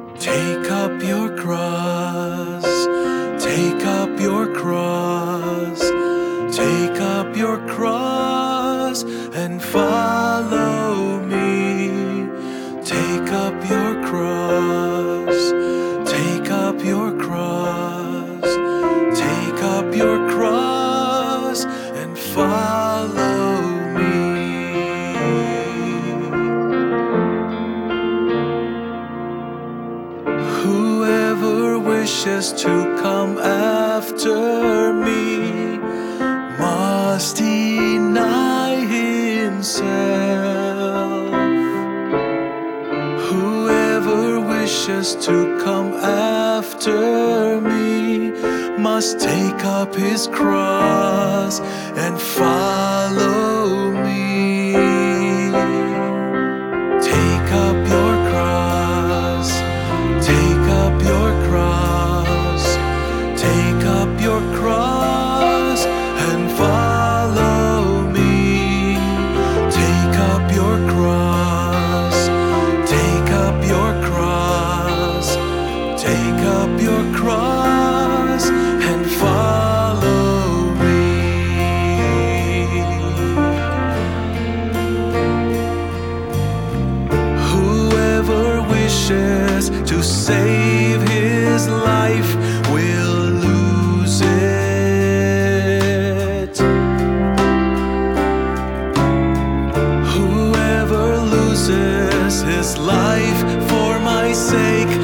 Take up your cross, take up your cross, take up your cross and follow me. Take up your cross, take up your cross, take up your cross and follow me. Whoever wishes to come after me must deny himself. Whoever wishes to come after me must take up his cross and follow me. Take up your cross, take up your cross, take up your cross and follow me. Take up your cross, take up your cross, take up your cross and follow me. Whoever wishes to save his life will lose it. Whoever loses his life for my sake